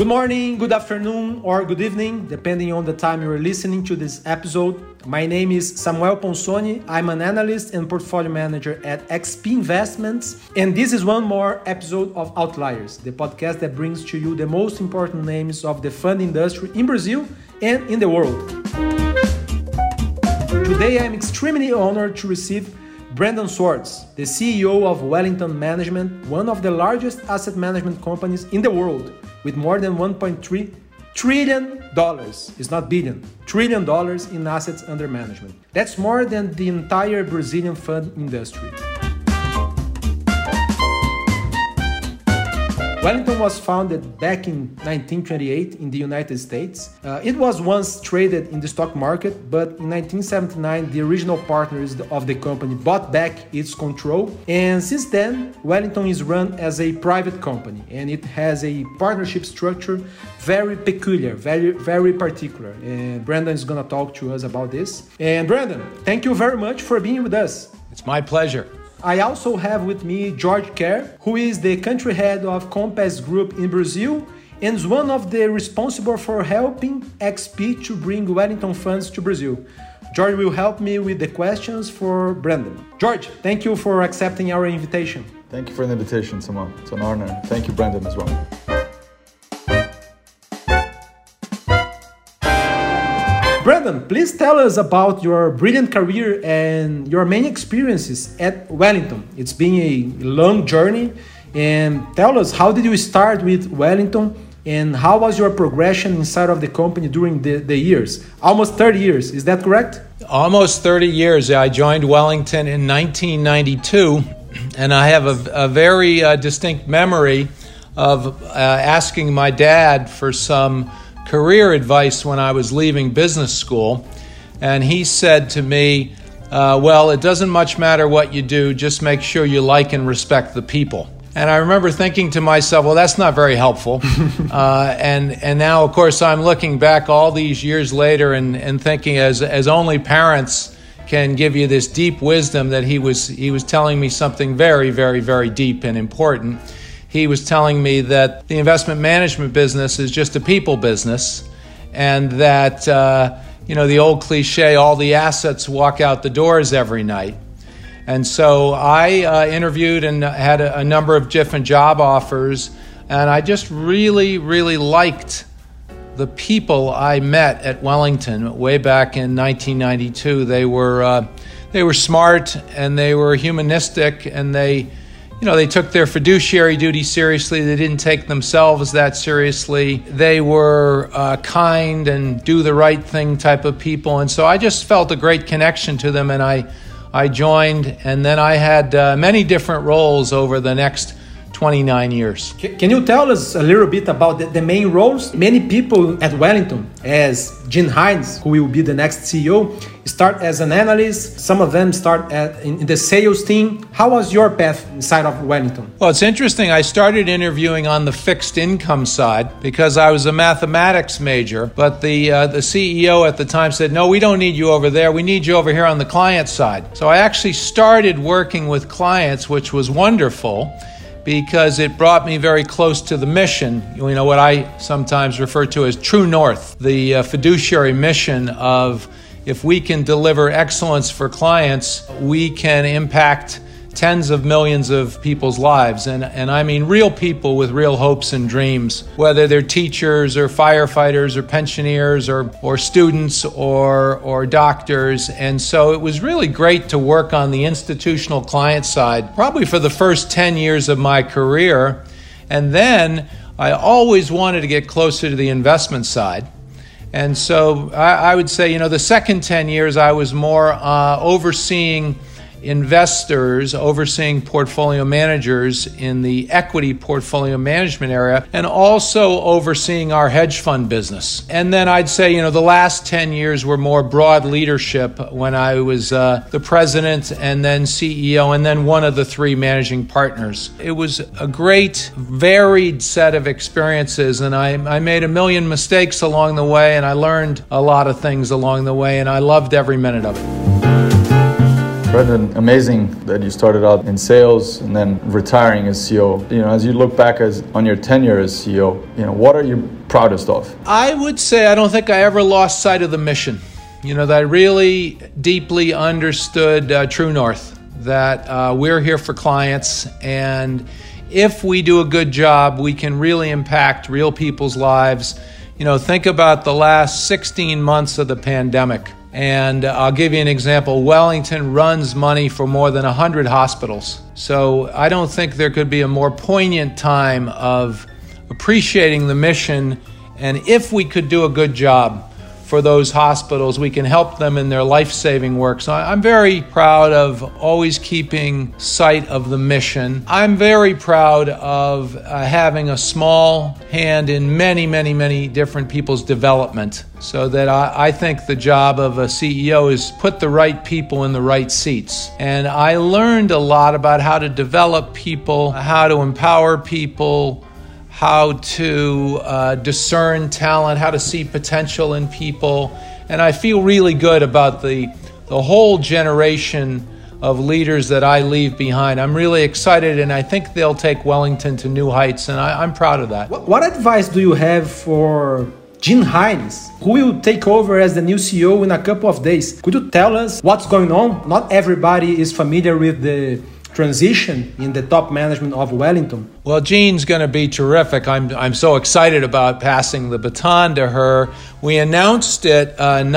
Good morning, good afternoon, or good evening, depending on the time you're listening to this episode. My name is Samuel Ponsoni. I'm an analyst and portfolio manager at XP Investments. And this is one more episode of Outliers, the podcast that brings to you the most important names of the fund industry in Brazil and in the world. Today, I'm extremely honored to receive Brandon Swartz, the CEO of Wellington Management, one of the largest asset management companies in the world, with more than $1.3 trillion, it's not billion, $1 trillion in assets under management. That's more than the entire Brazilian fund industry. Wellington was founded back in 1928 in the United States. It was once traded in the stock market, but in 1979, the original partners of the company bought back its control. And since then, Wellington is run as a private company, and it has a partnership structure very peculiar, very particular. And Brandon is going to talk to us about this. And Brandon, thank you very much for being with us. It's my pleasure. I also have with me George Kerr, who is the country head of Compass Group in Brazil and is one of the responsible for helping XP to bring Wellington funds to Brazil. George will help me with the questions for Brandon. George, thank you for accepting our invitation. Thank you for the invitation, Samuel. It's an honor. Thank you, Brandon, as well. Brandon, please tell us about your brilliant career and your main experiences at Wellington. It's been a long journey, and tell us, how did you start with Wellington and how was your progression inside of the company during the years? Almost 30 years, is that correct? Almost 30 years. I joined Wellington in 1992, and I have a very distinct memory of asking my dad for some career advice when I was leaving business school, and he said to me, well, it doesn't much matter what you do, just make sure you like and respect the people. And I remember thinking to myself, well, that's not very helpful. And now, of course, I'm looking back all these years later and thinking, as only parents can give you this deep wisdom, that he was telling me something very, very, very deep and important. He was telling me that the investment management business is just a people business, and that, the old cliche, all the assets walk out the doors every night. And so I interviewed and had a number of different job offers, and I just really, really liked the people I met at Wellington way back in 1992. They were smart, and they were humanistic, and they took their fiduciary duty seriously. They didn't take themselves that seriously. They were kind and do the right thing type of people. And so I just felt a great connection to them, and I joined. And then I had many different roles over the next 29 years. Can you tell us a little bit about the main roles? Many people at Wellington, as Gene Hines, who will be the next CEO, start as an analyst. Some of them start in the sales team. How was your path inside of Wellington? Well, it's interesting. I started interviewing on the fixed income side because I was a mathematics major, but the CEO at the time said, no, we don't need you over there. We need you over here on the client side. So I actually started working with clients, which was wonderful, because it brought me very close to the mission, what I sometimes refer to as True North, the fiduciary mission of, if we can deliver excellence for clients, we can impact tens of millions of people's lives. And I mean real people with real hopes and dreams, whether they're teachers or firefighters or pensioners or students or doctors. And so it was really great to work on the institutional client side, probably for the first 10 years of my career. And then I always wanted to get closer to the investment side. And so I would say, the second 10 years I was more overseeing investors, overseeing portfolio managers in the equity portfolio management area, and also overseeing our hedge fund business. And then I'd say, the last 10 years were more broad leadership when I was the president and then CEO and then one of the three managing partners. It was a great, varied set of experiences, and I made a million mistakes along the way, and I learned a lot of things along the way, and I loved every minute of it. Brendan, amazing that you started out in sales and then retiring as CEO. As you look back on your tenure as CEO, what are you proudest of? I would say I don't think I ever lost sight of the mission. That I really deeply understood True North, that we're here for clients, and if we do a good job, we can really impact real people's lives. Think about the last 16 months of the pandemic. And I'll give you an example. Wellington runs money for more than 100 hospitals. So I don't think there could be a more poignant time of appreciating the mission. And if we could do a good job for those hospitals, we can help them in their life-saving work. So I'm very proud of always keeping sight of the mission. I'm very proud of having a small hand in many, many, many different people's development, so that I think the job of a CEO is put the right people in the right seats. And I learned a lot about how to develop people, how to empower people, how to discern talent, how to see potential in people. And I feel really good about the whole generation of leaders that I leave behind. I'm really excited, and I think they'll take Wellington to new heights, and I'm proud of that. What advice do you have for Gene Hines, who will take over as the new CEO in a couple of days? Could you tell us what's going on? Not everybody is familiar with the transition in the top management of Wellington. Well, Jean's going to be terrific. I'm so excited about passing the baton to her. We announced it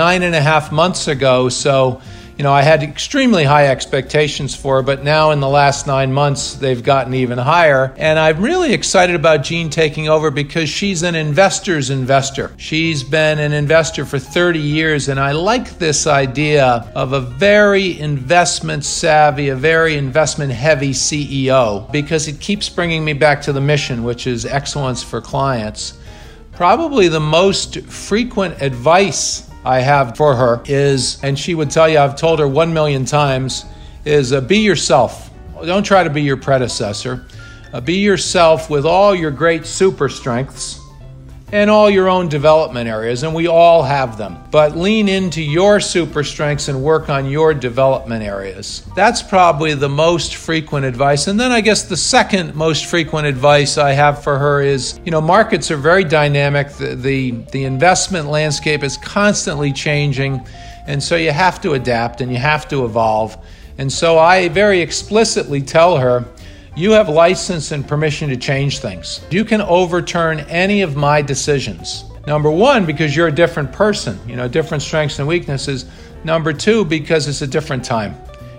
9.5 months ago, so I had extremely high expectations for her, but now in the last 9 months, they've gotten even higher. And I'm really excited about Jean taking over because she's an investor's investor. She's been an investor for 30 years, and I like this idea of a very investment savvy, a very investment heavy CEO, because it keeps bringing me back to the mission, which is excellence for clients. Probably the most frequent advice I have for her is, and she would tell you, I've told her 1 million times, is be yourself. Don't try to be your predecessor. Be yourself with all your great super strengths and all your own development areas, and we all have them. But lean into your super strengths and work on your development areas. That's probably the most frequent advice. And then I guess the second most frequent advice I have for her is, markets are very dynamic. The investment landscape is constantly changing, and so you have to adapt and you have to evolve. And so I very explicitly tell her, you have license and permission to change things. You can overturn any of my decisions. Number one, because you're a different person, different strengths and weaknesses. Number two, because it's a different time.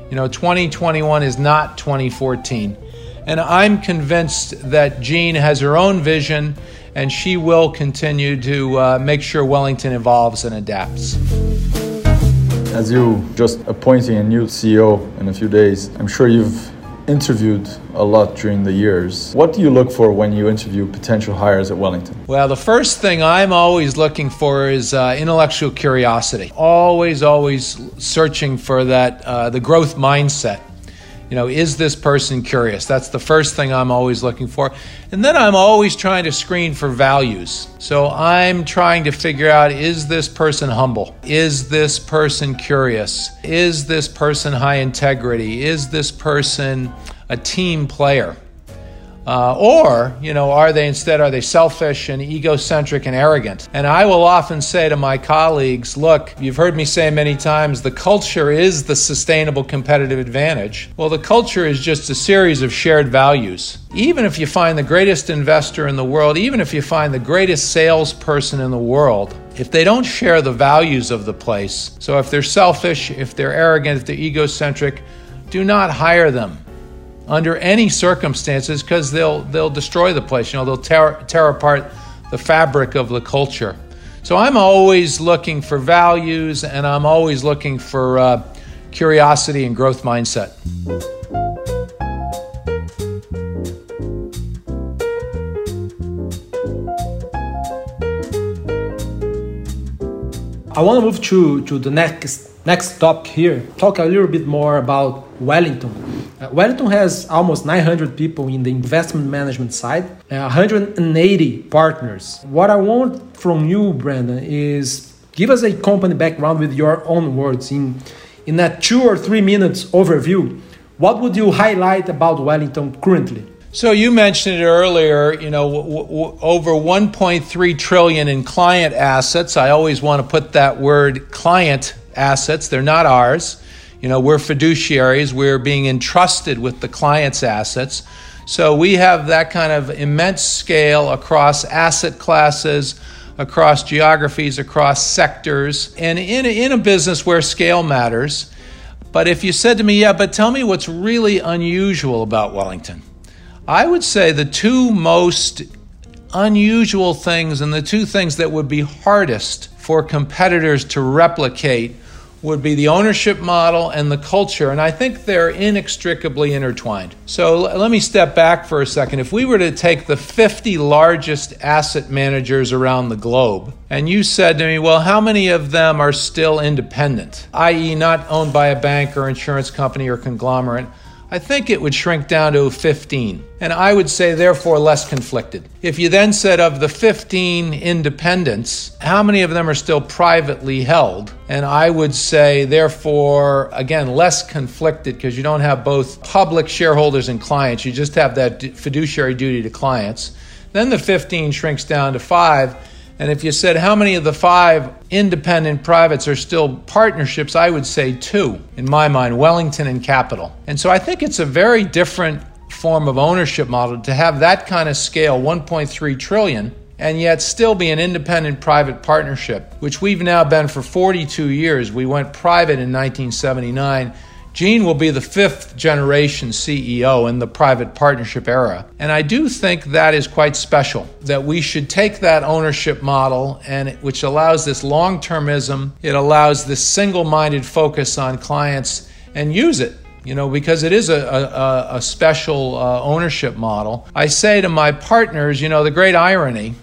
2021 is not 2014. And I'm convinced that Jean has her own vision, and she will continue to make sure Wellington evolves and adapts. As you just appointing a new CEO in a few days, I'm sure you've interviewed a lot during the years. What do you look for when you interview potential hires at Wellington? Well, the first thing I'm always looking for is intellectual curiosity. Always searching for that, the growth mindset. Is this person curious? That's the first thing I'm always looking for. And then I'm always trying to screen for values. So I'm trying to figure out, is this person humble? Is this person curious? Is this person high integrity? Is this person a team player? Or are they selfish and egocentric and arrogant? And I will often say to my colleagues, look, you've heard me say many times, the culture is the sustainable competitive advantage. Well, the culture is just a series of shared values. Even if you find the greatest investor in the world, even if you find the greatest salesperson in the world, if they don't share the values of the place, so if they're selfish, if they're arrogant, if they're egocentric, do not hire them under any circumstances, because they'll destroy the place. They'll tear apart the fabric of the culture. So I'm always looking for values, and I'm always looking for curiosity and growth mindset. I want to move to the next topic here. Talk a little bit more about Wellington. Wellington has almost 900 people in the investment management side, 180 partners. What I want from you, Brendan, is give us a company background with your own words. In in a 2 or 3 minutes overview, what would you highlight about Wellington currently? So you mentioned it earlier, over 1.3 trillion in client assets. I always want to put that word client assets. They're not ours. We're fiduciaries. We're being entrusted with the client's assets. So we have that kind of immense scale across asset classes, across geographies, across sectors, and in a business where scale matters. But if you said to me, but tell me what's really unusual about Wellington, I would say the two most unusual things and the two things that would be hardest for competitors to replicate would be the ownership model and the culture, and I think they're inextricably intertwined. So let me step back for a second. If we were to take the 50 largest asset managers around the globe, and you said to me, well, how many of them are still independent, i.e. not owned by a bank or insurance company or conglomerate, I think it would shrink down to 15. And I would say, therefore, less conflicted. If you then said of the 15 independents, how many of them are still privately held? And I would say, therefore, again, less conflicted because you don't have both public shareholders and clients. You just have that fiduciary duty to clients. Then the 15 shrinks down to 5. And if you said how many of the 5 independent privates are still partnerships, I would say 2, in my mind, Wellington and Capital. And so I think it's a very different form of ownership model to have that kind of scale, 1.3 trillion, and yet still be an independent private partnership, which we've now been for 42 years. We went private in 1979. Gene will be the 5th generation CEO in the private partnership era. And I do think that is quite special, that we should take that ownership model, which allows this long-termism, it allows this single-minded focus on clients, and use it, because it is a special ownership model. I say to my partners, the great irony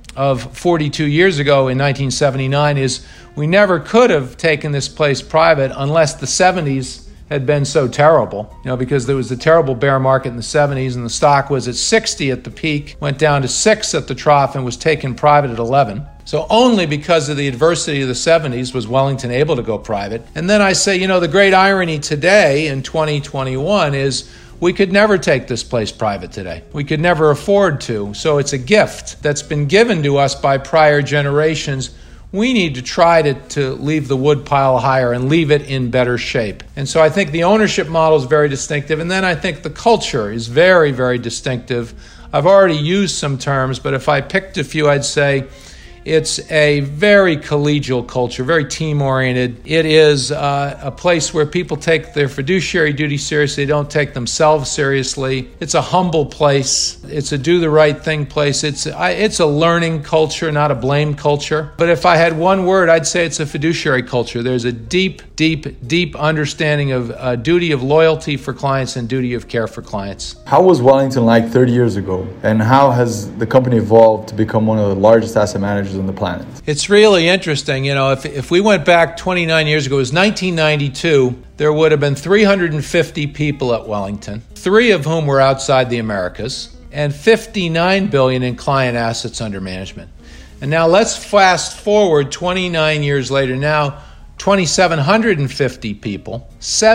of 42 years ago in 1979 is we never could have taken this place private unless the 70s had been so terrible, because there was a terrible bear market in the 70s and the stock was at 60 at the peak, went down to 6 at the trough and was taken private at 11. So only because of the adversity of the 70s was Wellington able to go private. And then I say, the great irony today in 2021 is we could never take this place private today. We could never afford to. So it's a gift that's been given to us by prior generations. We need to try to leave the wood pile higher and leave it in better shape. And so I think the ownership model is very distinctive. And then I think the culture is very, very distinctive. I've already used some terms, but if I picked a few, I'd say it's a very collegial culture, very team-oriented. It is a place where people take their fiduciary duty seriously. They don't take themselves seriously. It's a humble place. It's a do-the-right-thing place. It's a learning culture, not a blame culture. But if I had one word, I'd say it's a fiduciary culture. There's a deep, deep, deep understanding of duty of loyalty for clients and duty of care for clients. How was Wellington like 30 years ago? And how has the company evolved to become one of the largest asset managers on the planet? It's really interesting. If we went back 29 years ago, it was 1992, there would have been 350 people at Wellington, 3 of whom were outside the Americas, and 59 billion in client assets under management. And now let's fast forward 29 years later. Now, 2,750 people,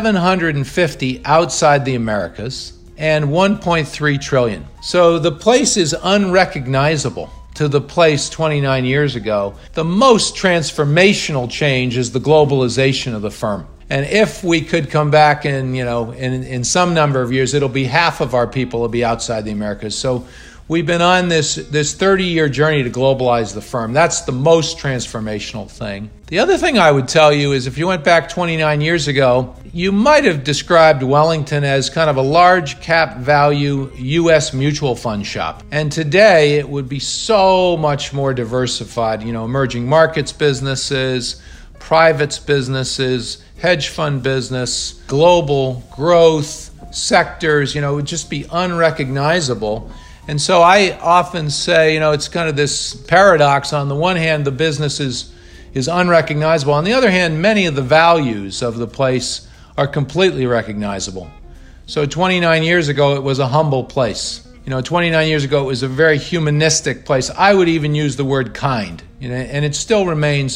750 outside the Americas, and 1.3 trillion. So the place is unrecognizable to the place 29 years ago. The most transformational change is the globalization of the firm. And if we could come back in some number of years, it'll be half of our people will be outside the Americas. So we've been on this 30-year journey to globalize the firm. That's the most transformational thing. The other thing I would tell you is if you went back 29 years ago, you might have described Wellington as kind of a large cap value U.S. mutual fund shop. And today it would be so much more diversified, emerging markets businesses, privates businesses, hedge fund business, global growth sectors, it would just be unrecognizable. And so I often say, it's kind of this paradox. On the one hand, the business is unrecognizable. On the other hand, many of the values of the place are completely recognizable. So 29 years ago, it was a humble place. 29 years ago, it was a very humanistic place. I would even use the word kind, and it still remains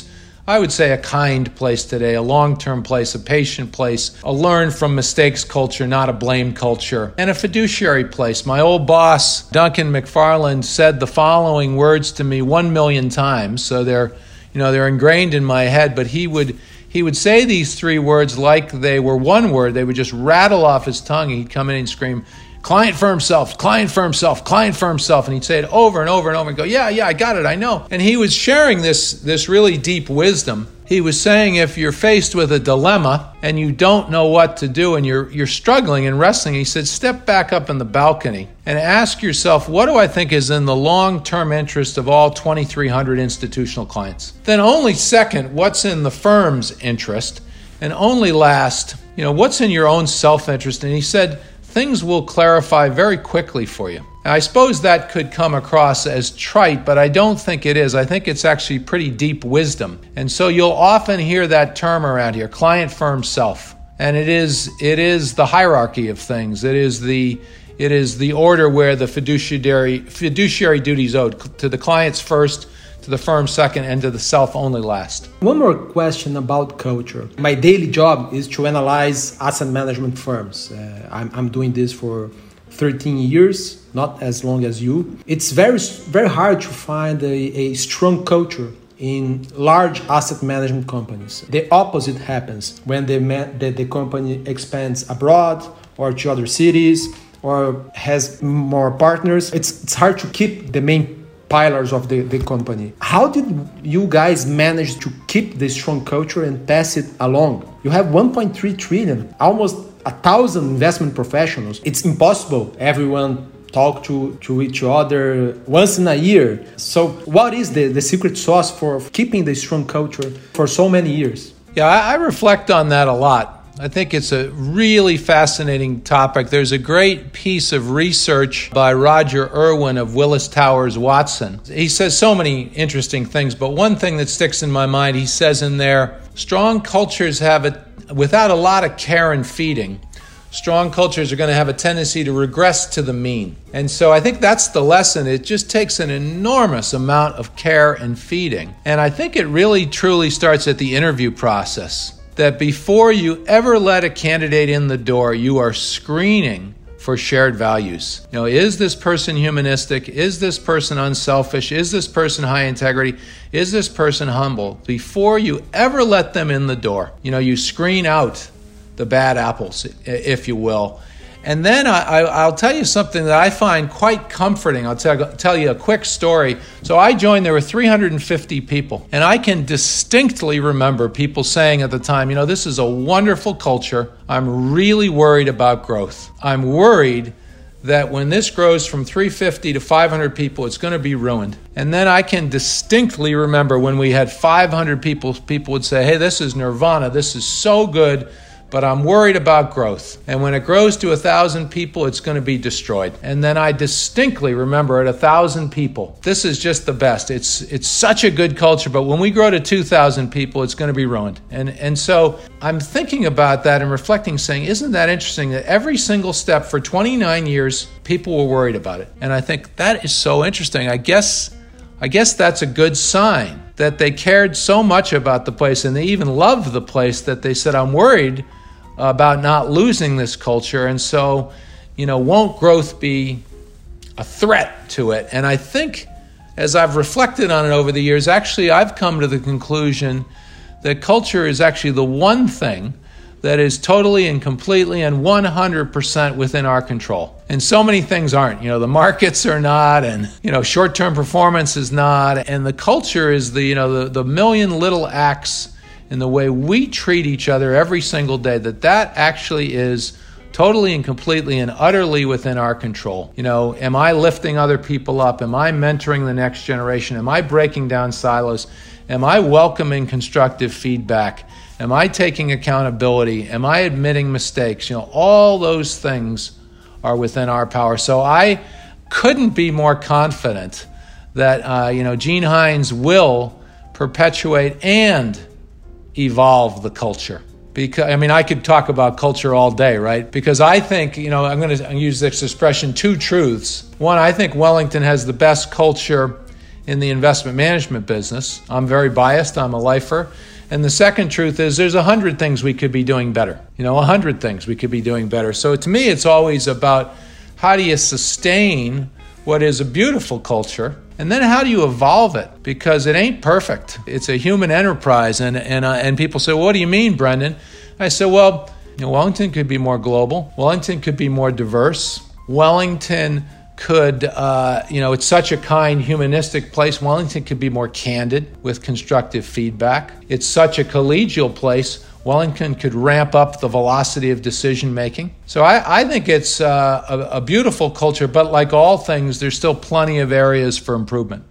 I would say, a kind place today, a long-term place, a patient place, a learn from mistakes culture, not a blame culture, and a fiduciary place. My old boss, Duncan McFarland, said the following words to me 1 million times, so they're ingrained in my head, but he would say these 3 words like they were one word. They would just rattle off his tongue. He'd come in and scream, client firm self, client firm self, client firm self. And he'd say it over and over and over and go, yeah, I got it, I know. And he was sharing this really deep wisdom. He was saying if you're faced with a dilemma and you don't know what to do and you're struggling and wrestling, he said, step back up in the balcony and ask yourself, what do I think is in the long-term interest of all 2,300 institutional clients? Then only second, what's in the firm's interest? And only last, what's in your own self-interest? And he said, things will clarify very quickly for you. Now, I suppose that could come across as trite, but I don't think it is. I think it's actually pretty deep wisdom. And so you'll often hear that term around here, client firm self. And it is the hierarchy of things. It is the order where the fiduciary duties owed to the clients first, to the firm second, and to the self only last. One more question about culture. My daily job is to analyze asset management firms. I'm doing this for 13 years, not as long as you. It's very, very hard to find a strong culture in large asset management companies. The opposite happens when the company expands abroad or to other cities or has more partners. It's hard to keep the main pillars of the company. How did you guys manage to keep the strong culture and pass it along? You have 1.3 trillion, almost 1,000 investment professionals. It's impossible everyone talk to each other once in a year. So what is the secret sauce for keeping the strong culture for so many years? Yeah, I reflect on that a lot. I think it's a really fascinating topic. There's a great piece of research by Roger Irwin of Willis Towers Watson. He says so many interesting things, but one thing that sticks in my mind, he says in there, strong cultures without a lot of care and feeding, strong cultures are going to have a tendency to regress to the mean. And so I think that's the lesson. It just takes an enormous amount of care and feeding. And I think it really truly starts at the interview process. That before you ever let a candidate in the door, you are screening for shared values. Is this person humanistic? Is this person unselfish? Is this person high integrity? Is this person humble? Before you ever let them in the door, you screen out the bad apples, if you will. And then I'll tell you something that I find quite comforting. I'll tell you a quick story. So I joined, there were 350 people. And I can distinctly remember people saying at the time, this is a wonderful culture. I'm really worried about growth. I'm worried that when this grows from 350 to 500 people, it's going to be ruined. And then I can distinctly remember when we had 500 people would say, hey, this is nirvana. This is so good. But I'm worried about growth. And when it grows to 1,000 people, it's going to be destroyed. And then I distinctly remember at 1,000 people, this is just the best. It's such a good culture, but when we grow to 2,000 people, it's going to be ruined. And so I'm thinking about that and reflecting, saying, isn't that interesting that every single step for 29 years, people were worried about it. And I think that is so interesting. I guess that's a good sign that they cared so much about the place and they even loved the place that they said, I'm worried about not losing this culture. And so, won't growth be a threat to it? And I think as I've reflected on it over the years, actually, I've come to the conclusion that culture is actually the one thing that is totally and completely and 100% within our control. And so many things aren't. The markets are not, and, short-term performance is not. And the culture is the million little acts in the way we treat each other every single day, that actually is totally and completely and utterly within our control. Am I lifting other people up? Am I mentoring the next generation? Am I breaking down silos? Am I welcoming constructive feedback? Am I taking accountability? Am I admitting mistakes? All those things are within our power. So I couldn't be more confident that, Gene Hines will perpetuate and evolve the culture. Because I could talk about culture all day, right? Because I think, I'm going to use this expression, two truths. One, I think Wellington has the best culture in the investment management business. I'm very biased. I'm a lifer. And the second truth is there's 100 things we could be doing better. 100 things we could be doing better. So to me, it's always about how do you sustain what is a beautiful culture, and then how do you evolve it? Because it ain't perfect. It's a human enterprise. And people say, well, what do you mean, Brendan? I said, well, Wellington could be more global. Wellington could be more diverse. Wellington could, it's such a kind, humanistic place. Wellington could be more candid with constructive feedback. It's such a collegial place. Wellington could ramp up the velocity of decision making. So I think it's a beautiful culture, but like all things, there's still plenty of areas for improvement.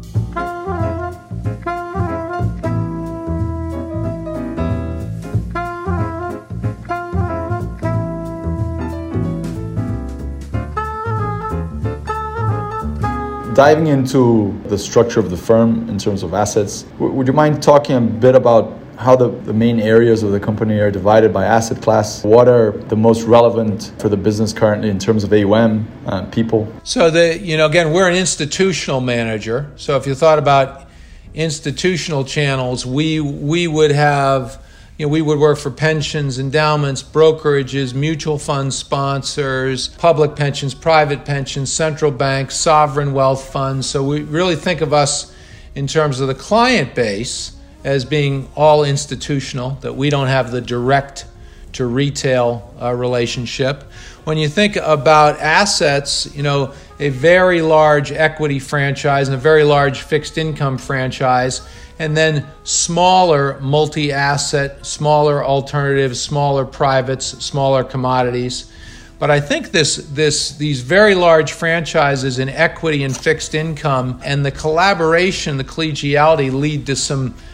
Diving into the structure of the firm in terms of assets, would you mind talking a bit about how the main areas of the company are divided by asset class? What are the most relevant for the business currently in terms of AUM, people? So again, we're an institutional manager. So if you thought about institutional channels, we would have, we would work for pensions, endowments, brokerages, mutual fund sponsors, public pensions, private pensions, central banks, sovereign wealth funds. So we really think of us in terms of the client base as being all institutional, that we don't have the direct to retail relationship. When you think about assets, a very large equity franchise and a very large fixed income franchise, and then smaller multi-asset, smaller alternatives, smaller privates, smaller commodities. But I think these very large franchises in equity and fixed income and the collaboration, the collegiality lead to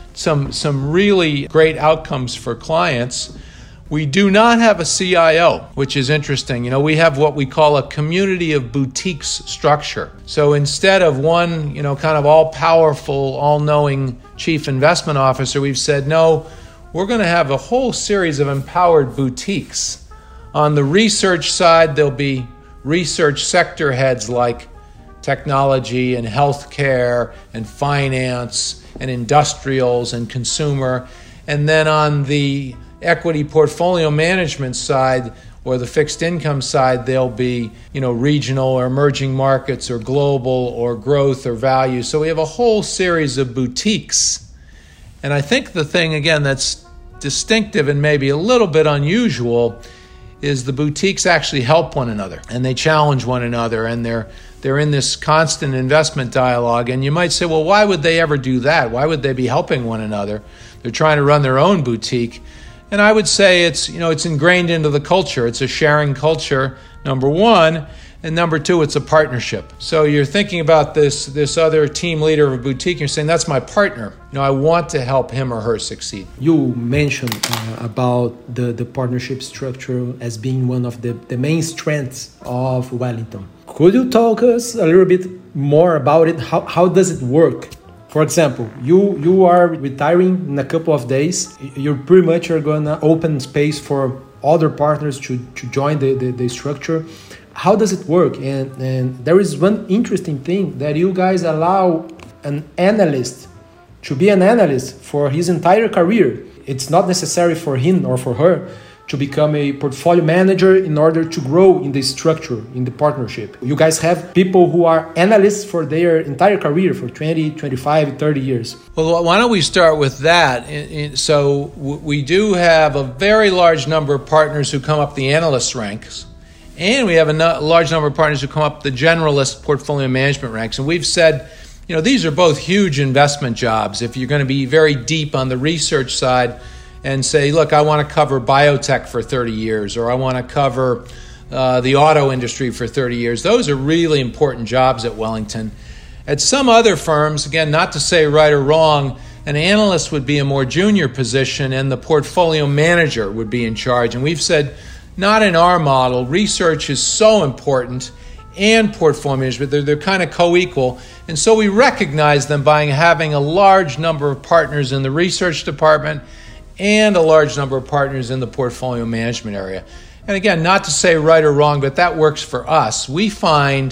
some really great outcomes for clients. We do not have a CIO, which is interesting. We have what we call a community of boutiques structure. So instead of one, kind of all-powerful, all-knowing chief investment officer, we've said, no, we're going to have a whole series of empowered boutiques. On the research side, there'll be research sector heads like technology and healthcare and finance and industrials and consumer. And then on the equity portfolio management side or the fixed income side, there'll be, regional or emerging markets or global or growth or value. So we have a whole series of boutiques. And I think the thing, again, that's distinctive and maybe a little bit unusual is the boutiques actually help one another and they challenge one another, and they're in this constant investment dialogue. And you might say, well, why would they ever do that? Why would they be helping one another? They're trying to run their own boutique. And I would say it's ingrained into the culture. It's a sharing culture, number one. And number two, it's a partnership. So you're thinking about this other team leader of a boutique, and you're saying, that's my partner. I want to help him or her succeed. You mentioned about the partnership structure as being one of the main strengths of Wellington. Could you talk us a little bit more about it? How does it work? For example, you are retiring in a couple of days. You pretty much are going to open space for other partners to join the structure. How does it work? And there is one interesting thing that you guys allow an analyst to be an analyst for his entire career. It's not necessary for him or for her to become a portfolio manager in order to grow in the structure, in the partnership. You guys have people who are analysts for their entire career, for 20, 25, 30 years. Well, why don't we start with that? So we do have a very large number of partners who come up the analyst ranks, and we have a large number of partners who come up the generalist portfolio management ranks. And we've said, these are both huge investment jobs. If you're going to be very deep on the research side and say, look, I want to cover biotech for 30 years, or I want to cover the auto industry for 30 years, those are really important jobs at Wellington. At some other firms, again, not to say right or wrong, an analyst would be a more junior position and the portfolio manager would be in charge. And we've said, not in our model. Research is so important, and portfolio management, they're kind of co-equal. And so we recognize them by having a large number of partners in the research department and a large number of partners in the portfolio management area. And again, not to say right or wrong, but that works for us. We find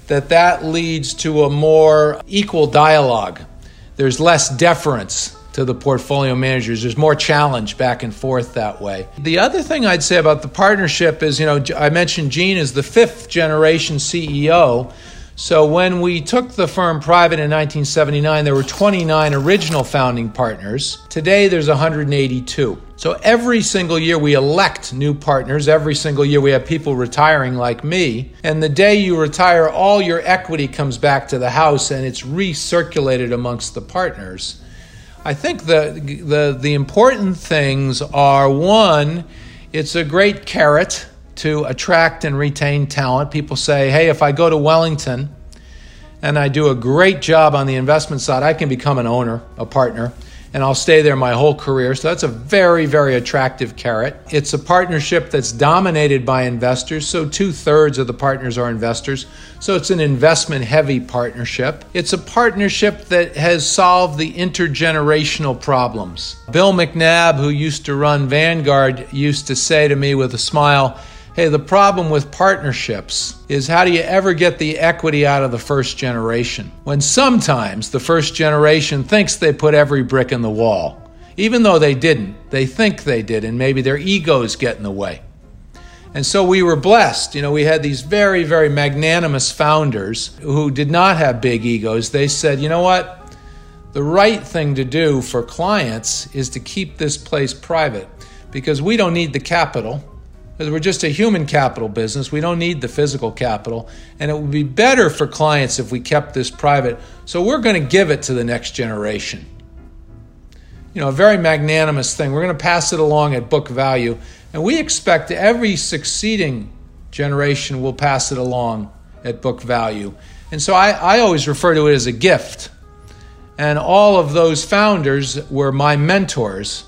that leads to a more equal dialogue. There's less deference to the portfolio managers. There's more challenge back and forth that way. The other thing I'd say about the partnership is, I mentioned Gene is the fifth generation CEO. So when we took the firm private in 1979, there were 29 original founding partners. Today, there's 182. So every single year we elect new partners. Every single year we have people retiring like me. And the day you retire, all your equity comes back to the house and it's recirculated amongst the partners. I think the important things are, one, it's a great carrot to attract and retain talent. People say, hey, if I go to Wellington and I do a great job on the investment side, I can become an owner, a partner, and I'll stay there my whole career. So that's a very, very attractive carrot. It's a partnership that's dominated by investors. So 2/3 of the partners are investors. So it's an investment-heavy partnership. It's a partnership that has solved the intergenerational problems. Bill McNabb, who used to run Vanguard, used to say to me with a smile, hey, the problem with partnerships is how do you ever get the equity out of the first generation? When sometimes the first generation thinks they put every brick in the wall. Even though they didn't, they think they did, and maybe their egos get in the way. And so we were blessed. We had these very, very magnanimous founders who did not have big egos. They said, you know what? The right thing to do for clients is to keep this place private because we don't need the capital. We're just a human capital business. We don't need the physical capital. And it would be better for clients if we kept this private. So we're going to give it to the next generation. A very magnanimous thing. We're going to pass it along at book value. And we expect every succeeding generation will pass it along at book value. And so I always refer to it as a gift. And all of those founders were my mentors.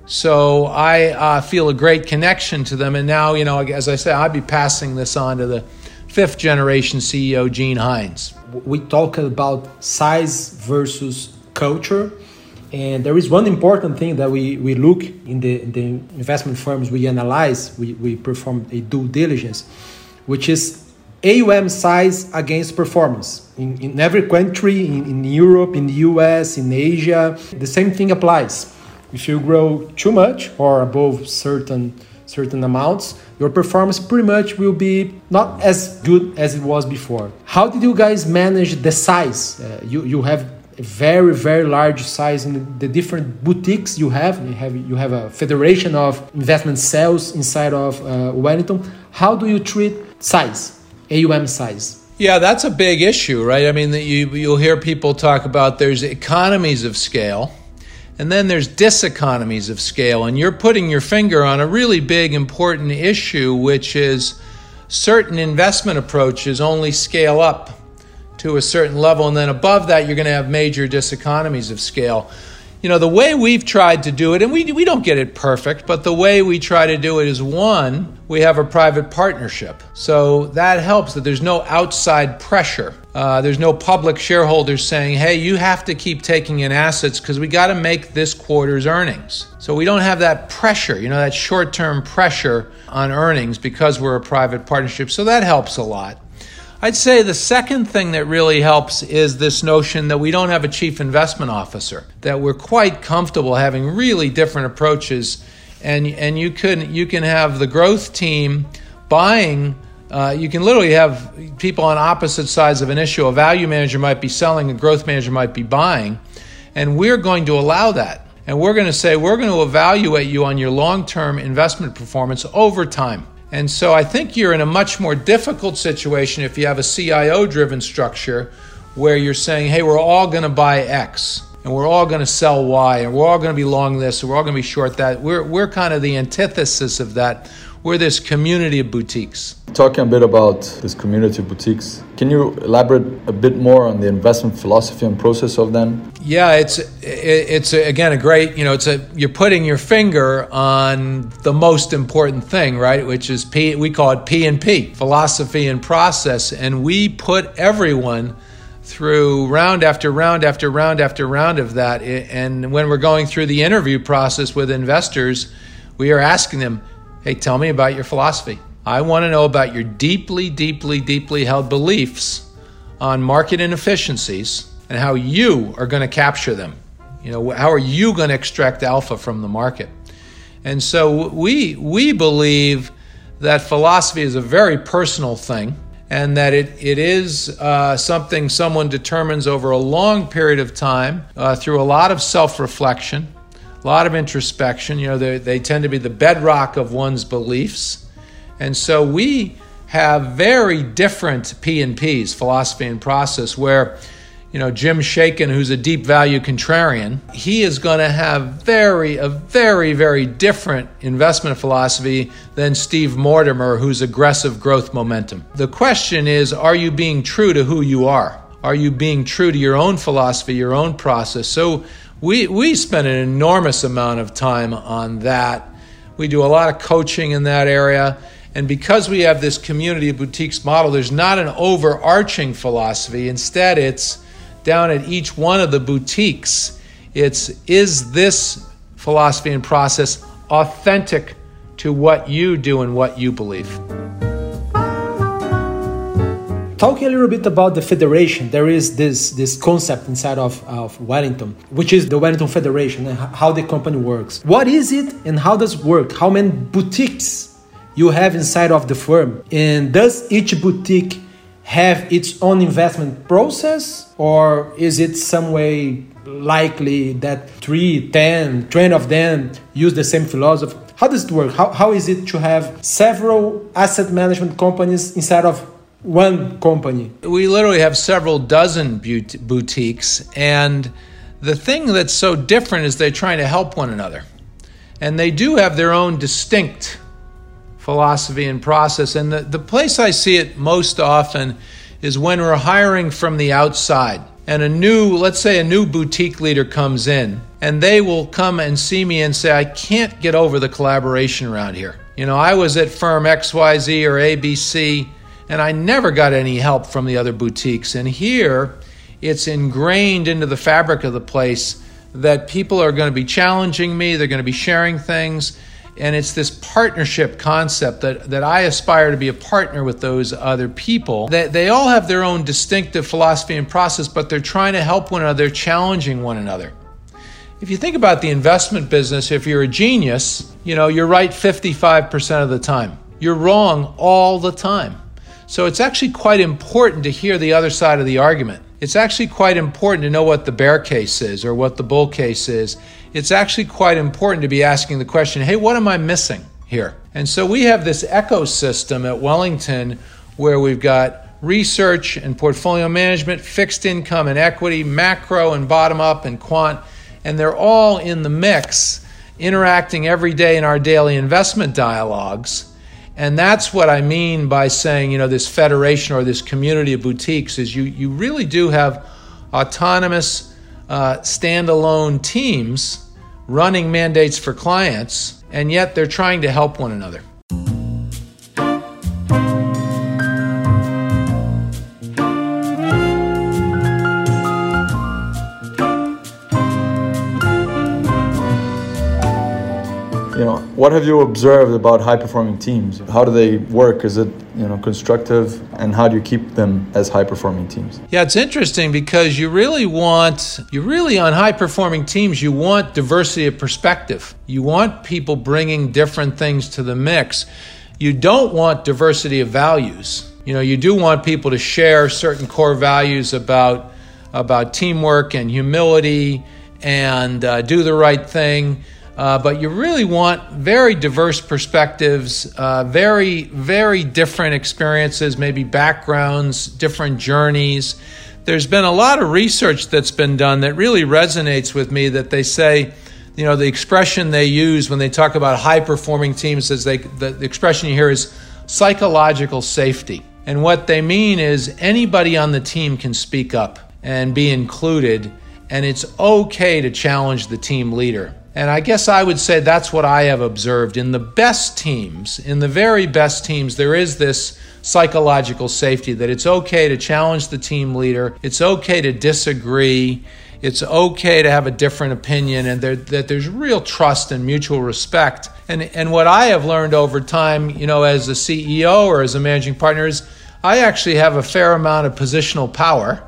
So I feel a great connection to them. And now, as I say, I'll be passing this on to the fifth generation CEO, Gene Hines. We talk about size versus culture. And there is one important thing that we look in the investment firms we analyze, we perform a due diligence, which is AUM size against performance. In every country, in Europe, in the US, in Asia, the same thing applies. If you grow too much or above certain amounts, your performance pretty much will be not as good as it was before. How did you guys manage the size? You have a very, very large size in the different boutiques you have. You have a federation of investment sales inside of Wellington. How do you treat size, AUM size? Yeah, that's a big issue, right? I mean, you'll hear people talk about there's economies of scale. And then there's diseconomies of scale, and you're putting your finger on a really big, important issue, which is certain investment approaches only scale up to a certain level, and then above that, you're going to have major diseconomies of scale. The way we've tried to do it, and we don't get it perfect, but the way we try to do it is, one, we have a private partnership. So that helps that there's no outside pressure. There's no public shareholders saying, hey, you have to keep taking in assets because we got to make this quarter's earnings. So we don't have that pressure, that short-term pressure on earnings because we're a private partnership. So that helps a lot. I'd say the second thing that really helps is this notion that we don't have a chief investment officer, that we're quite comfortable having really different approaches. And you can have the growth team buying. You can literally have people on opposite sides of an issue. A value manager might be selling, a growth manager might be buying. And we're going to allow that. And we're going to say, we're going to evaluate you on your long-term investment performance over time. And so I think you're in a much more difficult situation if you have a CIO-driven structure where you're saying, hey, we're all going to buy X, and we're all going to sell Y, and we're all going to be long this, and we're all going to be short that. We're kind of the antithesis of that. We're this community of boutiques. Talking a bit about this community of boutiques, can you elaborate a bit more on the investment philosophy and process of them? Yeah, it's again a great, you're putting your finger on the most important thing, right? Which is we call it P&P, philosophy and process, and we put everyone through round after round after round after round of that. And when we're going through the interview process with investors, we are asking them, hey, tell me about your philosophy. I want to know about your deeply, deeply, deeply held beliefs on market inefficiencies and how you are going to capture them. How are you going to extract alpha from the market? And so we believe that philosophy is a very personal thing, and that it is something someone determines over a long period of time through a lot of self-reflection, a lot of introspection. They tend to be the bedrock of one's beliefs. And so we have very different P&Ps, philosophy and process, where Jim Shakin, who's a deep value contrarian, he is going to have a very, very different investment philosophy than Steve Mortimer, who's aggressive growth momentum. The question is, are you being true to who you are? Are you being true to your own philosophy, your own process? So we spend an enormous amount of time on that. We do a lot of coaching in that area. And because we have this community of boutiques model, there's not an overarching philosophy. Instead, it's down at each one of the boutiques. Is this philosophy and process authentic to what you do and what you believe? Talking a little bit about the federation, there is this concept inside of Wellington, which is the Wellington Federation and how the company works. What is it and how does it work? How many boutiques you have inside of the firm? And does each boutique have its own investment process, or is it some way likely that 3, 10, 20 of them use the same philosophy? How does it work? How is it to have several asset management companies inside of one company? We literally have several dozen boutiques, and the thing that's so different is they're trying to help one another. And they do have their own distinct philosophy and process. And the place I see it most often is when we're hiring from the outside and let's say a new boutique leader comes in, and they will come and see me and say, I can't get over the collaboration around here. I was at firm XYZ or ABC, and I never got any help from the other boutiques. And here, it's ingrained into the fabric of the place that people are going to be challenging me, they're going to be sharing things. And it's this partnership concept that I aspire to be a partner with those other people. They all have their own distinctive philosophy and process, but they're trying to help one another, challenging one another. If you think about the investment business, if you're a genius, you're right 55% of the time. You're wrong all the time. So it's actually quite important to hear the other side of the argument. It's actually quite important to know what the bear case is or what the bull case is. It's actually quite important to be asking the question, hey, what am I missing here? And so we have this ecosystem at Wellington where we've got research and portfolio management, fixed income and equity, macro and bottom up and quant, and they're all in the mix, interacting every day in our daily investment dialogues. And that's what I mean by saying, this federation or this community of boutiques is you really do have autonomous, standalone teams running mandates for clients, and yet they're trying to help one another. What have you observed about high-performing teams? How do they work? Is it, constructive? And how do you keep them as high-performing teams? Yeah, it's interesting because you really on high-performing teams, you want diversity of perspective. You want people bringing different things to the mix. You don't want diversity of values. You do want people to share certain core values about teamwork and humility and do the right thing. But you really want very diverse perspectives, very, very different experiences, maybe backgrounds, different journeys. There's been a lot of research that's been done that really resonates with me, that they say, the expression they use when they talk about high-performing teams is the expression you hear is psychological safety. And what they mean is anybody on the team can speak up and be included, and it's okay to challenge the team leader. And I guess I would say that's what I have observed. In the best teams, in the very best teams, there is this psychological safety that it's okay to challenge the team leader. It's okay to disagree. It's okay to have a different opinion, and that there's real trust and mutual respect. And what I have learned over time, as a CEO or as a managing partner is I actually have a fair amount of positional power.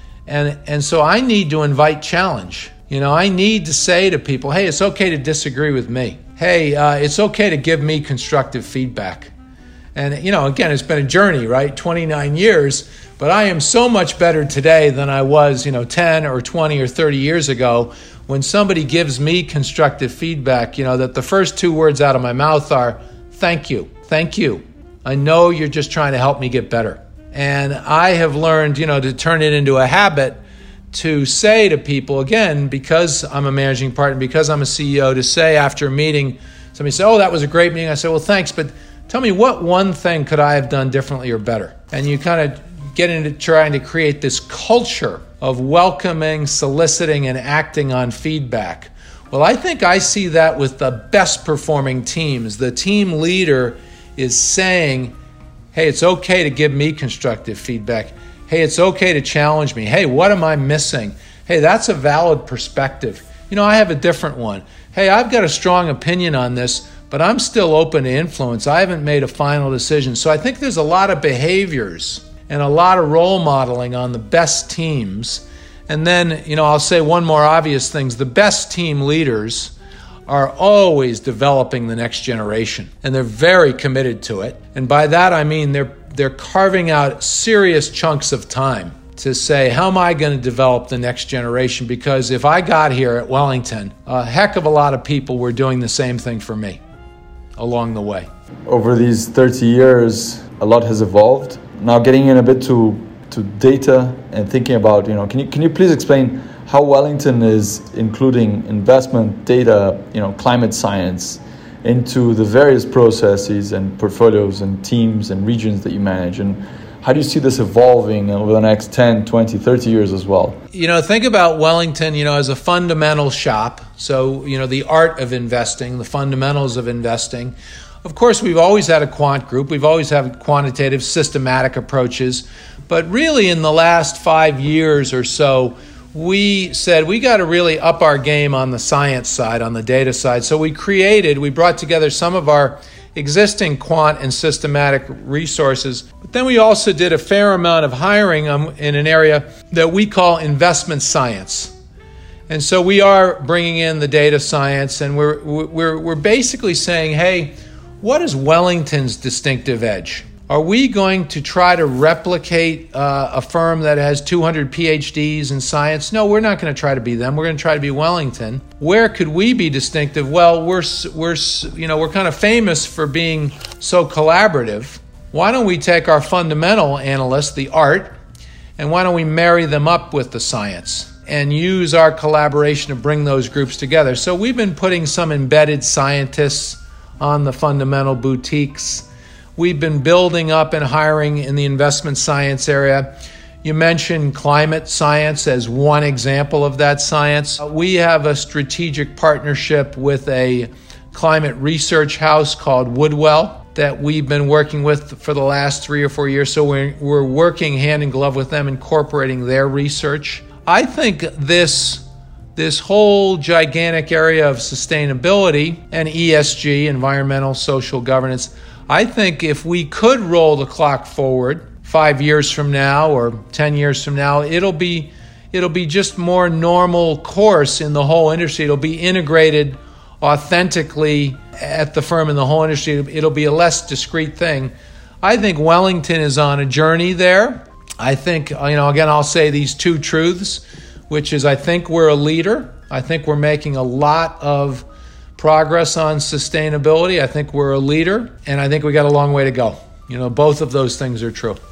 And so I need to invite challenge. I need to say to people, hey, it's okay to disagree with me. Hey, it's okay to give me constructive feedback. And, again, it's been a journey, right? 29 years. But I am so much better today than I was, 10 or 20 or 30 years ago when somebody gives me constructive feedback, that the first two words out of my mouth are, thank you. Thank you. I know you're just trying to help me get better. And I have learned, to turn it into a habit to say to people, again, because I'm a managing partner, because I'm a CEO, to say after a meeting, somebody say, oh, that was a great meeting. I say, well, thanks, but tell me what one thing could I have done differently or better? And you kind of get into trying to create this culture of welcoming, soliciting, and acting on feedback. Well, I think I see that with the best performing teams. The team leader is saying, hey, it's okay to give me constructive feedback. Hey, it's okay to challenge me. Hey, what am I missing? Hey, that's a valid perspective. I have a different one. Hey, I've got a strong opinion on this, but I'm still open to influence. I haven't made a final decision. So I think there's a lot of behaviors and a lot of role modeling on the best teams. And then, I'll say one more obvious thing. The best team leaders are always developing the next generation, and they're very committed to it. And by that, I mean they're carving out serious chunks of time to say, how am I going to develop the next generation? Because if I got here at Wellington, a heck of a lot of people were doing the same thing for me along the way. Over these 30 years, a lot has evolved. Now getting in a bit to data and thinking about, can you please explain how Wellington is including investment data, climate science into the various processes and portfolios and teams and regions that you manage? And how do you see this evolving over the next 10, 20, 30 years as well? Think about Wellington, as a fundamental shop. So, the art of investing, the fundamentals of investing. Of course, we've always had a quant group. We've always had quantitative, systematic approaches. But really in the last 5 years or so, we said we got to really up our game on the science side, on the data side. So we brought together some of our existing quant and systematic resources. But then we also did a fair amount of hiring in an area that we call investment science. And so we are bringing in the data science, and we're basically saying, hey, what is Wellington's distinctive edge? Are we going to try to replicate a firm that has 200 PhDs in science? No, we're not going to try to be them. We're going to try to be Wellington. Where could we be distinctive? Well, we're kind of famous for being so collaborative. Why don't we take our fundamental analysts, the art, and why don't we marry them up with the science and use our collaboration to bring those groups together? So we've been putting some embedded scientists on the fundamental boutiques. We've been building up and hiring in the investment science area. You mentioned climate science as one example of that science. We have a strategic partnership with a climate research house called Woodwell that we've been working with for the last 3 or 4 years. So we're working hand in glove with them, incorporating their research. I think this whole gigantic area of sustainability and ESG, environmental, social governance, I think if we could roll the clock forward 5 years from now or 10 years from now, it'll be just more normal course in the whole industry. It'll be integrated authentically at the firm in the whole industry. It'll be a less discrete thing. I think Wellington is on a journey there. I think, again, I'll say these two truths, which is I think we're a leader. I think we're making a lot of progress on sustainability. I think we're a leader, and I think we got a long way to go. Both of those things are true.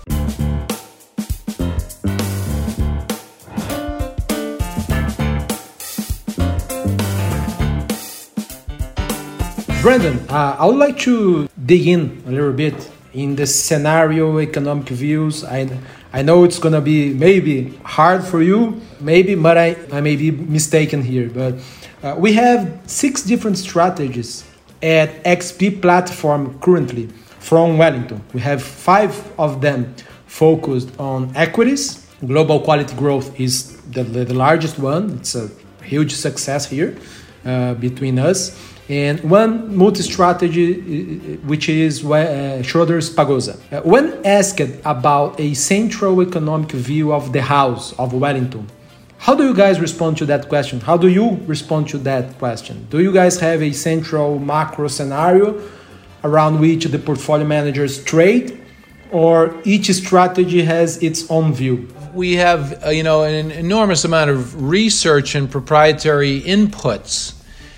Brandon, I would like to dig in a little bit in the scenario economic views. I know it's going to be maybe hard for you, but I may be mistaken here. But we have 6 different strategies at XP platform currently from Wellington. We have 5 of them focused on equities. Global quality growth is the largest one. It's a huge success here. between us. And one multi-strategy, which is Schroders Pagosa. When asked about a central economic view of the House of Wellington, how do you guys respond to that question? How do you respond to that question? Do you guys have a central macro scenario around which the portfolio managers trade, or each strategy has its own view? We have, an enormous amount of research and proprietary inputs.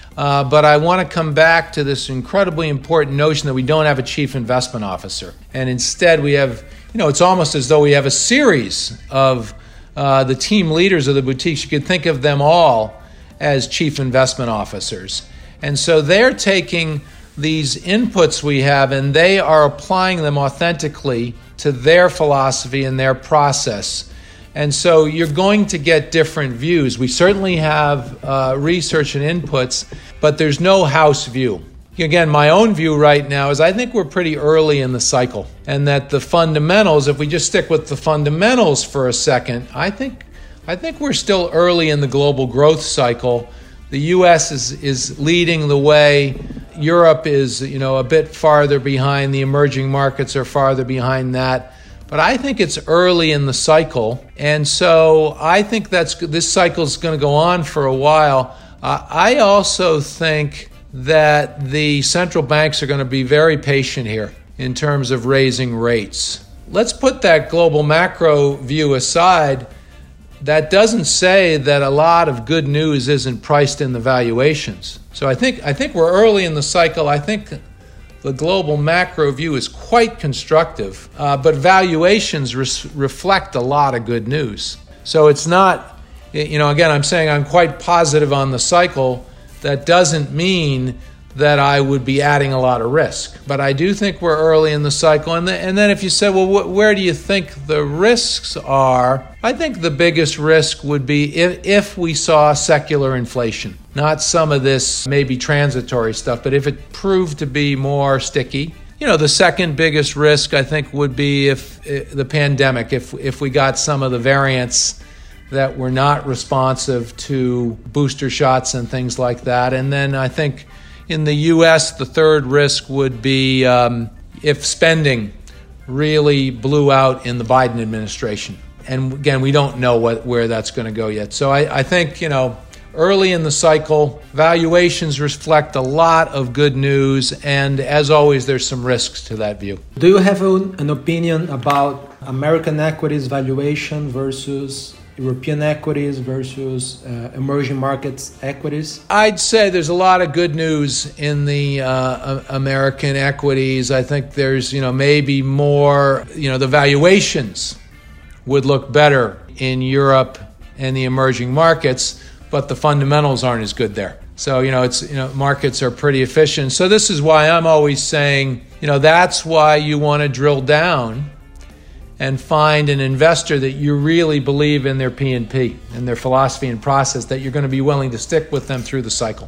But I want to come back to this incredibly important notion that we don't have a chief investment officer. And instead we have, it's almost as though we have a series of the team leaders of the boutiques. You could think of them all as chief investment officers. And so they're taking these inputs we have and they are applying them authentically to their philosophy and their process. And so you're going to get different views. We certainly have research and inputs, but there's no house view. Again, my own view right now is I think we're pretty early in the cycle, and that the fundamentals, if we just stick with the fundamentals for a second, I think we're still early in the global growth cycle. The U.S. is leading the way. Europe is, a bit farther behind. The emerging markets are farther behind that. But I think it's early in the cycle, and so I think this cycle is going to go on for a while. I also think that the central banks are going to be very patient here in terms of raising rates. Let's put that global macro view aside. That doesn't say that a lot of good news isn't priced in the valuations. So I think we're early in the cycle. I think the global macro view is quite constructive, but valuations reflect a lot of good news. So it's not, again, I'm saying I'm quite positive on the cycle. That doesn't mean that I would be adding a lot of risk. But I do think we're early in the cycle. And then if you say, well, where do you think the risks are? I think the biggest risk would be if we saw secular inflation. Not some of this maybe transitory stuff, but if it proved to be more sticky. The second biggest risk, I think, would be if the pandemic, if we got some of the variants that were not responsive to booster shots and things like that. And then I think in the U.S., the third risk would be if spending really blew out in the Biden administration. And again, we don't know where that's going to go yet. So I think, early in the cycle, valuations reflect a lot of good news, and as always, there's some risks to that view. Do you have an opinion about American equities valuation versus European equities versus emerging markets equities? I'd say there's a lot of good news in the American equities. I think there's, maybe more, the valuations would look better in Europe and the emerging markets, but the fundamentals aren't as good there. So, markets are pretty efficient. So this is why I'm always saying, that's why you want to drill down and find an investor that you really believe in their P&P and their philosophy and process, that you're going to be willing to stick with them through the cycle.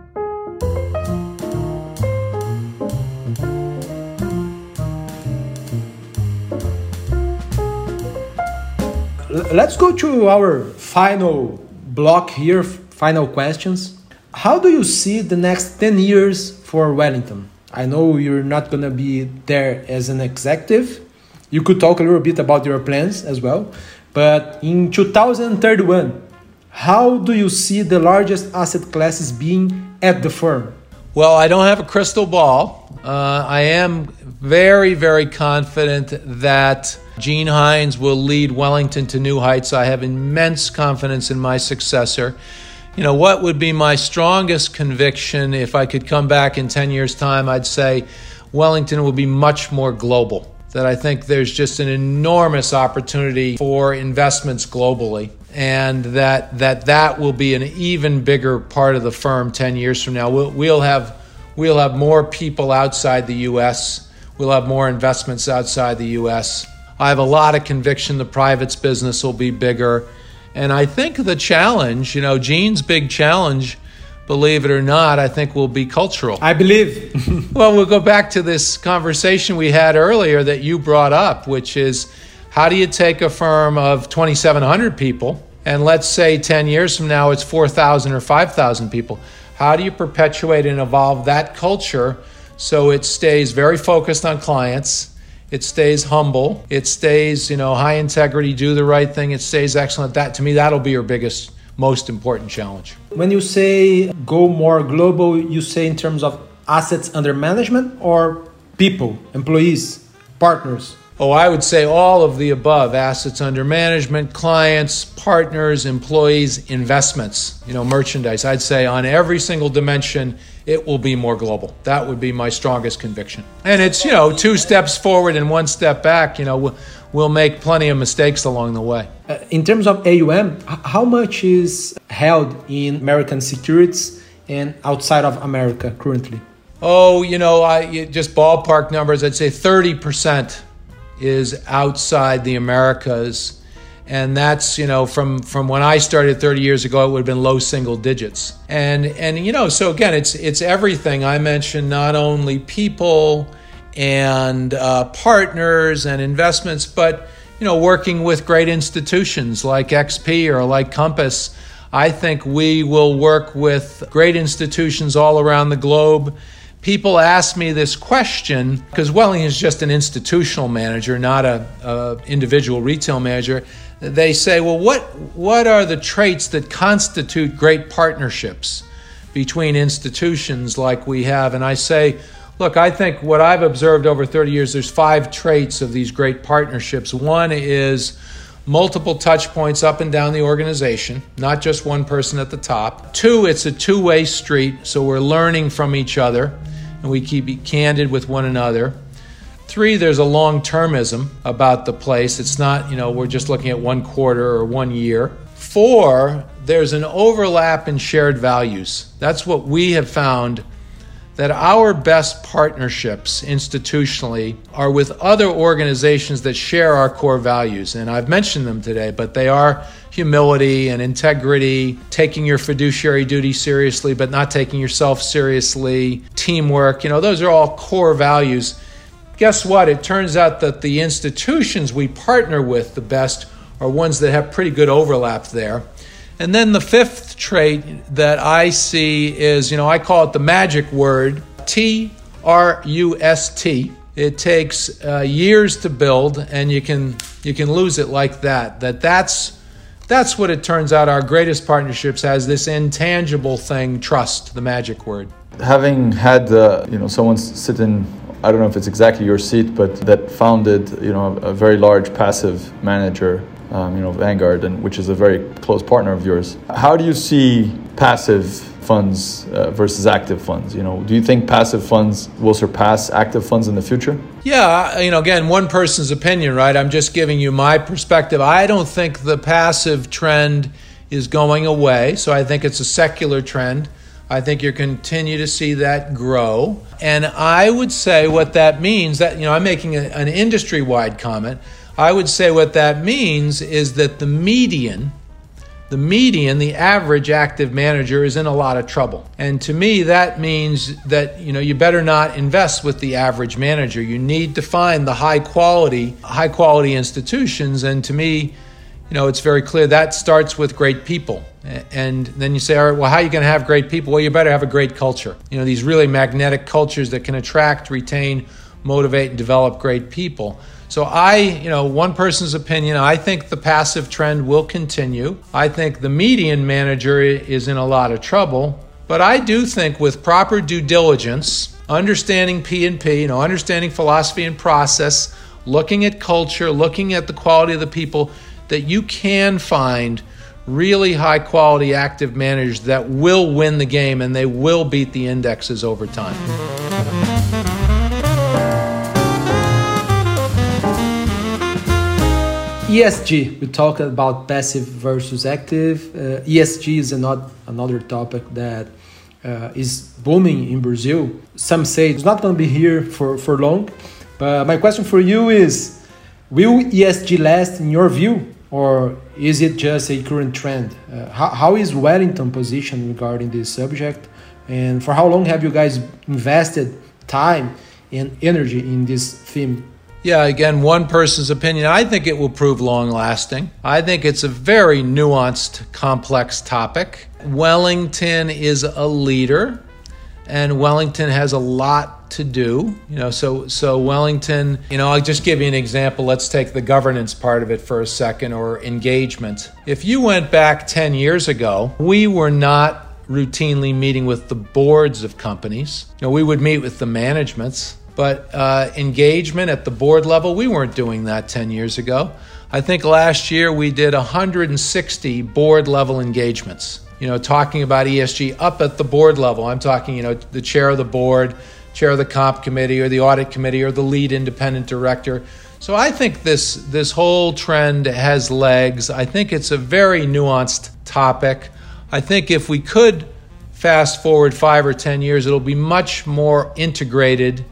Let's go to our final block here, final questions. How do you see the next 10 years for Wellington? I know you're not going to be there as an executive. You could talk a little bit about your plans as well. But in 2031, how do you see the largest asset classes being at the firm? Well, I don't have a crystal ball. I am very, very confident that Gene Hines will lead Wellington to new heights. I have immense confidence in my successor. What would be my strongest conviction if I could come back in 10 years' time? I'd say Wellington will be much more global. That I think there's just an enormous opportunity for investments globally, and that will be an even bigger part of the firm 10 years from now. We'll have more people outside the U.S. We'll have more investments outside the U.S. I have a lot of conviction the privates business will be bigger. And I think the challenge, Gene's big challenge, believe it or not, I think will be cultural. I believe. Well, we'll go back to this conversation we had earlier that you brought up, which is how do you take a firm of 2,700 people and let's say 10 years from now it's 4,000 or 5,000 people. how do you perpetuate and evolve that culture so it stays very focused on clients, it stays humble, it stays, high integrity, do the right thing, it stays excellent. That, to me, that'll be your biggest, most important challenge. When you say go more global, you say in terms of assets under management or people, employees, partners? Oh, I would say all of the above: assets under management, clients, partners, employees, investments, merchandise. I'd say on every single dimension, it will be more global. That would be my strongest conviction. And it's, 2 steps forward and 1 step back. We'll make plenty of mistakes along the way. In terms of AUM, how much is held in American securities and outside of America currently? Oh, just ballpark numbers, I'd say 30% is outside the Americas. And that's, from when I started 30 years ago, it would have been low single digits. And so again, it's everything. I mentioned not only people and partners and investments, but, working with great institutions like XP or like Compass. I think we will work with great institutions all around the globe. People ask me this question because Wellington is just an institutional manager, not a individual retail manager. They say, well, what are the traits that constitute great partnerships between institutions like we have? And I say, look, I think what I've observed over 30 years, there's 5 traits of these great partnerships. One is multiple touch points up and down the organization, not just one person at the top. 2, it's a two-way street, so we're learning from each other and we keep it candid with one another. 3, there's a long-termism about the place. It's not, we're just looking at 1 quarter or 1 year. 4, there's an overlap in shared values. That's what we have found, that our best partnerships institutionally are with other organizations that share our core values. And I've mentioned them today, but they are humility and integrity, taking your fiduciary duty seriously, but not taking yourself seriously, teamwork. Those are all core values. Guess what? It turns out that the institutions we partner with the best are ones that have pretty good overlap there. And then the 5th trait that I see is, I call it the magic word, TRUST. It takes years to build, and you can lose it like that. That's what it turns out our greatest partnerships has, this intangible thing, trust, the magic word. Having had someone sit in, I don't know if it's exactly your seat, but that founded a very large passive manager, Vanguard, and which is a very close partner of yours. How do you see passive funds versus active funds? Do you think passive funds will surpass active funds in the future? Yeah, again, one person's opinion, right? I'm just giving you my perspective. I don't think the passive trend is going away, so I think it's a secular trend. I think you'll continue to see that grow. And I would say what that means, that I'm making an industry-wide comment. I would say what that means is that the median, the average active manager is in a lot of trouble. And to me, that means that, you better not invest with the average manager. You need to find the high quality institutions. And to me, it's very clear that starts with great people. And then you say, all right, well, how are you going to have great people? Well, you better have a great culture. These really magnetic cultures that can attract, retain, motivate, and develop great people. So one person's opinion, I think the passive trend will continue. I think the median manager is in a lot of trouble. But I do think with proper due diligence, understanding P&P, understanding philosophy and process, looking at culture, looking at the quality of the people, that you can find really high quality active managers that will win the game and they will beat the indexes over time. ESG, we talked about passive versus active. ESG is another topic that is booming in Brazil. Some say it's not going to be here for long. But my question for you is, will ESG last in your view, or is it just a current trend? How is Wellington positioned regarding this subject? And for how long have you guys invested time and energy in this theme? Yeah, again, one person's opinion. I think it will prove long-lasting. I think it's a very nuanced, complex topic. Wellington is a leader, and Wellington has a lot to do. So Wellington, I'll just give you an example. Let's take the governance part of it for a second, or engagement. If you went back 10 years ago, we were not routinely meeting with the boards of companies. We would meet with the managements. But engagement at the board level, we weren't doing that 10 years ago. I think last year we did 160 board level engagements, talking about ESG up at the board level. I'm talking, the chair of the board, chair of the comp committee or the audit committee or the lead independent director. So I think this whole trend has legs. I think it's a very nuanced topic. I think if we could fast forward 5 or 10 years, it'll be much more integrated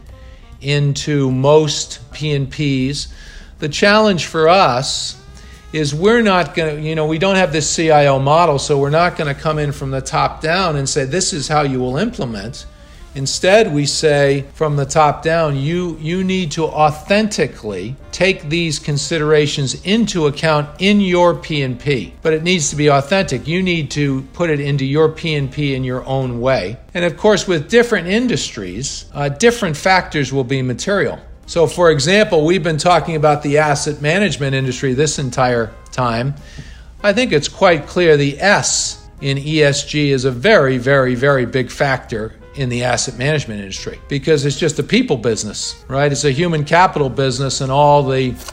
into most P&Ps. The challenge for us is we're not going to, we don't have this CIO model, so we're not going to come in from the top down and say, this is how you will implement. Instead, we say from the top down, you need to authentically take these considerations into account in your P&P. But it needs to be authentic. You need to put it into your P&P in your own way. And of course, with different industries, different factors will be material. So for example, we've been talking about the asset management industry this entire time. I think it's quite clear the S in ESG is a very, very, very big factor in the asset management industry, because it's just a people business, right? It's a human capital business, and all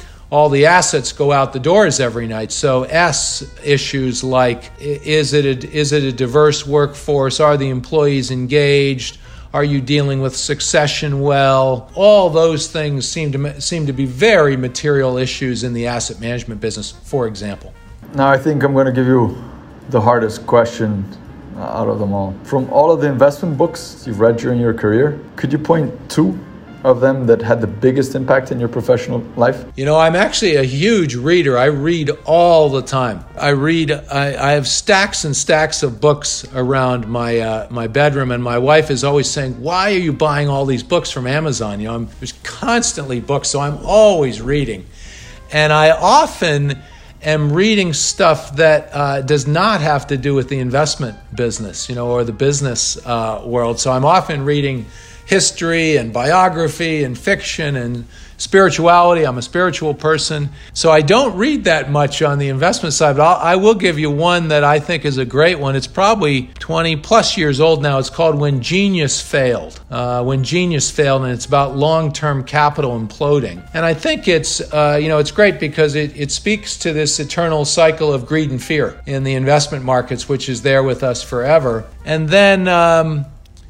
the assets go out the doors every night. So S issues like, is it a diverse workforce? Are the employees engaged? Are you dealing with succession well? All those things seem to be very material issues in the asset management business, for example. Now I think I'm going to give you the hardest question out of them all. From all of the investment books you've read during your career, could you point 2 of them that had the biggest impact in your professional life? I'm actually a huge reader. I read all the time. I have stacks and stacks of books around my bedroom, and my wife is always saying, why are you buying all these books from Amazon? There's constantly books, so I'm always reading. And I often am reading stuff that does not have to do with the investment business, or the business world. So I'm often reading history and biography and fiction and spirituality. I'm a spiritual person. So I don't read that much on the investment side, but I will give you one that I think is a great one. It's probably 20 plus years old now. It's called When Genius Failed. When Genius Failed, and it's about long-term capital imploding. And I think it's great because it speaks to this eternal cycle of greed and fear in the investment markets, which is there with us forever. And then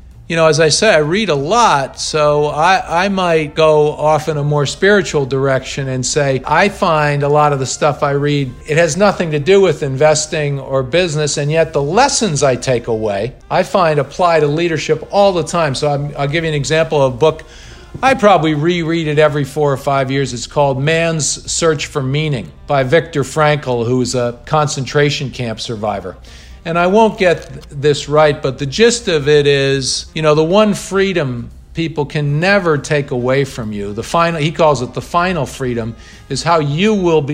as I say, I read a lot, so I might go off in a more spiritual direction and say, I find a lot of the stuff I read, it has nothing to do with investing or business, and yet the lessons I take away, I find apply to leadership all the time. So I'll give you an example of a book. I probably reread it every 4 or 5 years. It's called Man's Search for Meaning by Viktor Frankl, who's a concentration camp survivor. And I won't get this right, but the gist of it is, the one freedom people can never take away from you, he calls it the final freedom, is how you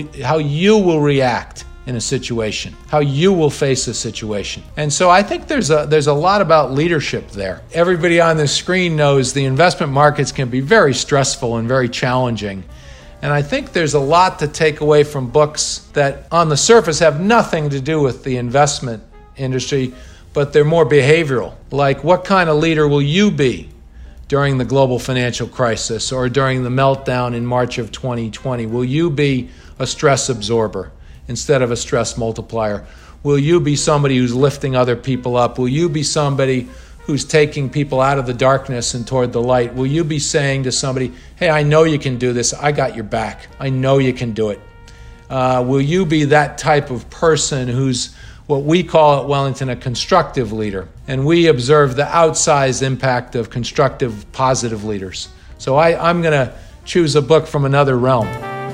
will react in a situation, how you will face a situation. And so I think there's a lot about leadership there. Everybody on this screen knows the investment markets can be very stressful and very challenging. And I think there's a lot to take away from books that on the surface have nothing to do with the investment industry, but they're more behavioral. Like, what kind of leader will you be during the global financial crisis or during the meltdown in March of 2020? Will you be a stress absorber instead of a stress multiplier? Will you be somebody who's lifting other people up? Will you be somebody who's taking people out of the darkness and toward the light? Will you be saying to somebody, hey, I know you can do this. I got your back. I know you can do it. Will you be that type of person who's what we call at Wellington a constructive leader? And we observe the outsized impact of constructive, positive leaders. So I'm going to choose a book from another realm.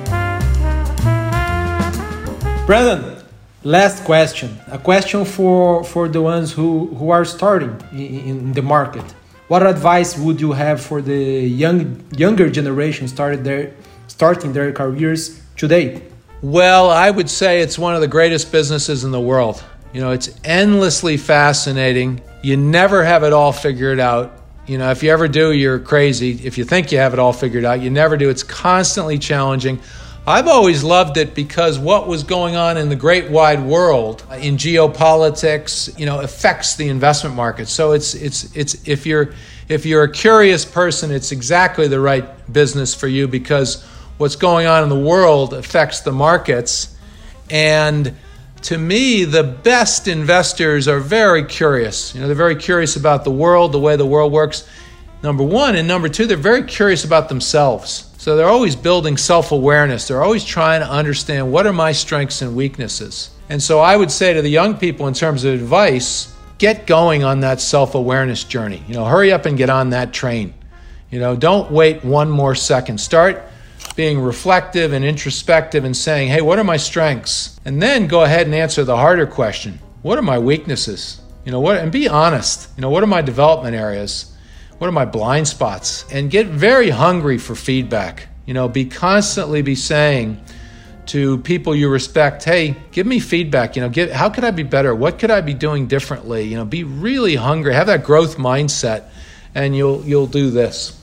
Brandon, last question. A question for the ones who are starting in the market. What advice would you have for the younger generation starting starting their careers today? Well, I would say it's one of the greatest businesses in the world. You know, it's endlessly fascinating. You never have it all figured out. You know, if you ever do, you're crazy. If you think you have it all figured out, you never do. It's constantly challenging. I've always loved it because what was going on in the great wide world in geopolitics, you know, affects the investment market. So it's if you're a curious person, it's exactly the right business for you because what's going on in the world affects the markets. And to me, the best investors are very curious. You know, they're very curious about the world, the way the world works, number one. And number two, they're very curious about themselves. So they're always building self-awareness. They're always trying to understand what are my strengths and weaknesses. And so I would say to the young people in terms of advice, get going on that self-awareness journey. You know, hurry up and get on that train. You know, don't wait one more second. Start being reflective and introspective and saying, hey, what are my strengths? And then go ahead and answer the harder question. What are my weaknesses? You know, and be honest. You know, what are my development areas? What are my blind spots? And get very hungry for feedback. You know, constantly be saying to people you respect, hey, give me feedback. You know, how could I be better? What could I be doing differently? You know, be really hungry. Have that growth mindset, and you'll do this.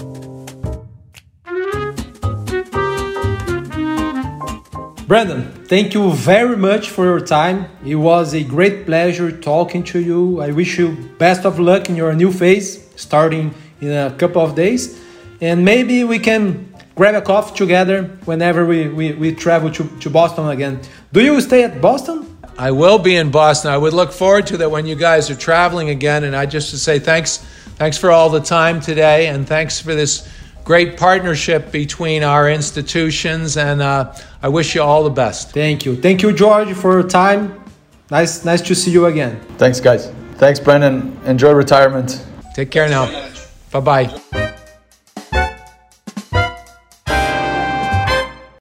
Brandon, thank you very much for your time. It was a great pleasure talking to you. I wish you best of luck in your new phase, starting in a couple of days. And maybe we can grab a coffee together whenever we travel to Boston again. Do you stay at Boston? I will be in Boston. I would look forward to that when you guys are traveling again. And I just to say thanks for all the time today, and thanks for this great partnership between our institutions, and I wish you all the best. Thank you. Thank you, George, for your time. Nice to see you again. Thanks, guys. Thanks, Brandon. Enjoy retirement. Take care now. Bye-bye.